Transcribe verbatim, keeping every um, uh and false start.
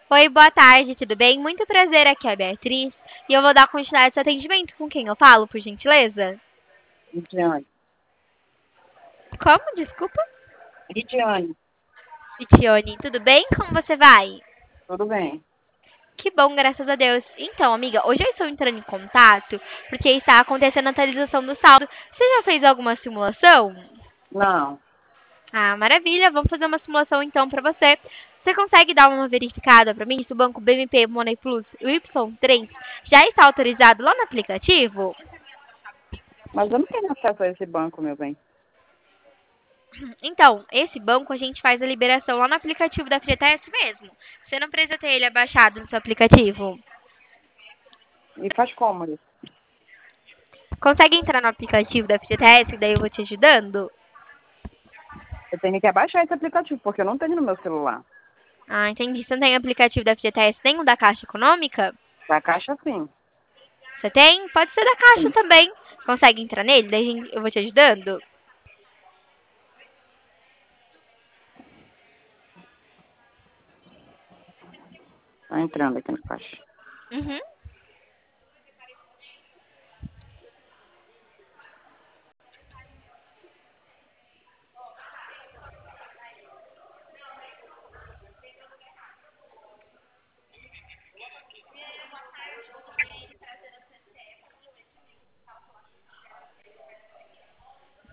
Oi, boa tarde, tudo bem? Muito prazer, aqui é a Beatriz e eu vou dar continuidade a esse atendimento. Com quem eu falo, por gentileza? Lidiane. Como? Desculpa? Lidiane, Itione, tudo bem? Como você vai? tudo bem? Que bom, graças a Deus. Então, amiga, hoje eu estou entrando em contato porque está acontecendo a atualização do saldo. Você já fez alguma simulação? Não, Ah, maravilha. Vamos fazer uma simulação então para você. Você consegue dar uma verificada para mim se o banco B M P Money Plus, o Y três, já está autorizado lá no aplicativo? mas eu não tenho acesso a esse banco, meu bem. Então, esse banco a gente faz a liberação lá no aplicativo da F G T S mesmo. Você não precisa ter ele abaixado no seu aplicativo. E faz como isso? Consegue entrar no aplicativo da F G T S, daí eu vou te ajudando? Eu tenho que abaixar esse aplicativo, porque eu não tenho no meu celular. Ah, entendi. Você não tem aplicativo da F G T S nenhum da Caixa Econômica? Da Caixa, sim. Você tem? Pode ser da Caixa Sim. também. Consegue entrar nele? Daí eu vou te ajudando? Tá entrando aqui na Caixa. Uhum.